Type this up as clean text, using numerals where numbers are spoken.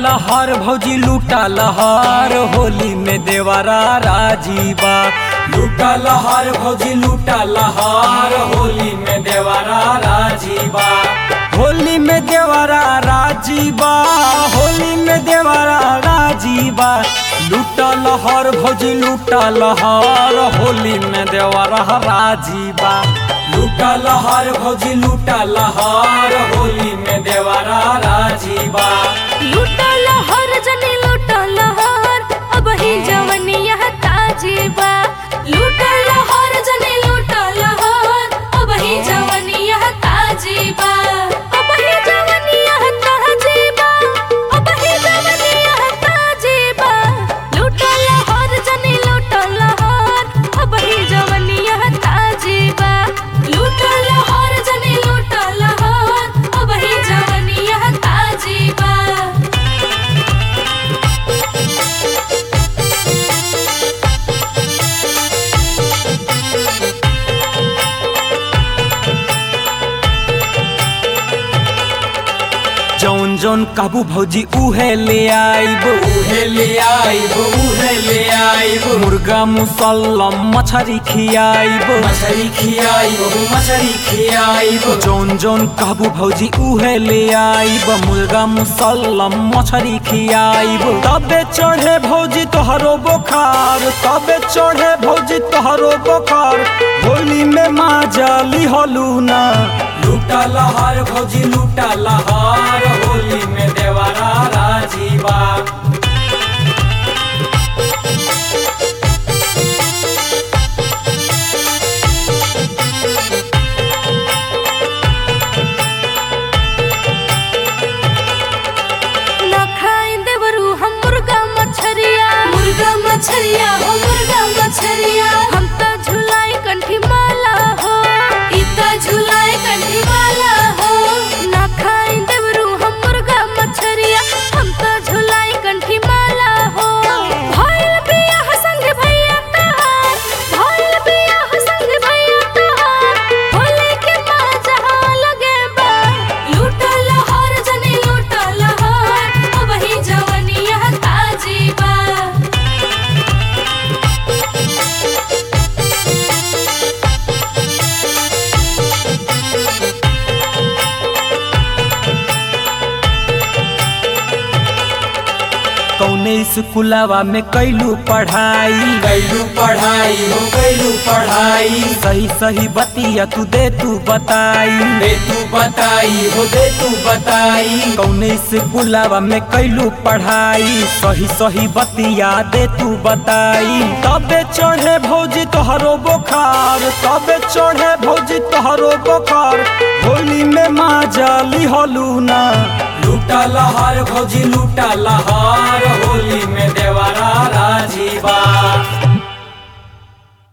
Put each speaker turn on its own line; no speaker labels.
लहर भौजी लूटा लहर होली में देवरा राजीबा। लूटा लहर भौजी लूटा लहर होली में देवरा राजीबा। होली में देवरा राजीबा, होली में देवरा राजीबा। लूटा लहर भौजी लूटा लहर होली में देवरा राजीबा। लूटा लहर भौजी लूटा लहर होली में देवरा राजीबा।
लूटा लहर जनी लूटा लहर अब ही जवनिया ताजीबा। लूटा लहर जनी लूटा लहर अब ही जवनिया ताजीबा। अब ही जवनिया ताजीबा, अब ही जवनिया ताजीबा। लूटा लहर जनी लूटा लहर अब ही जवनिया ताजीबा। लूटा लहर जनी लूटा लहर अब ही जवनिया ताजीबा।
जौन जौन काबू भौजी उहे ले आइब, उहे ले आइब, उहे ले आइब। मुर्गा मुसल्लम मछरी खियाइब, मछरी खियाइब, मछरी खियाइब। जौन जौन काबू भौजी उहे ले आइब, मुर्गा मुसल्लम मछरी खियाइब। तबे चढ़े भौजी तोहरो बोखार, तबे चढ़े भौजी तोहरो बोखार। होली में माजाली होलू ना। लूटा लहर भौजी लूटा लहर होली में देवरा राजीबा।
ना खाई देवरू हम मुर्गा मछरिया, मुर्गा मछरिया हो मुर्गा मछरिया। हम तो झुलाई कंठी माला हो, इता झुलाई कंठी माला हो। ना खाई देवरू हम मुर्गा मछरिया, हम तो झुलाई कंठी माला हो। भइल बियाह संग भैया तहार, भइल बियाह संग भैया तहार। होली के मजा लगे बा। लूटा लहर जनी लूटा लहर अब ही जवनिया ताजीबा।
कौने स्कूलवा में कैलू पढ़ाई, कैलू पढ़ाई हो कैलू पढ़ाई। सही सही बतिया तू दे तू बताई, दे तू बताई हो दे तू बताई। कौने स्कूलवा में कैलू पढ़ाई, सही सही बतिया दे तू बताई। तबे चढ़े भौजी तोहरो बोखार, तबे चढ़े भौजी तोहरो बोखार। होली में माजाली होलू ना। लूटा लहर भौजी लूटा लहर होली में देवरा राजीबा।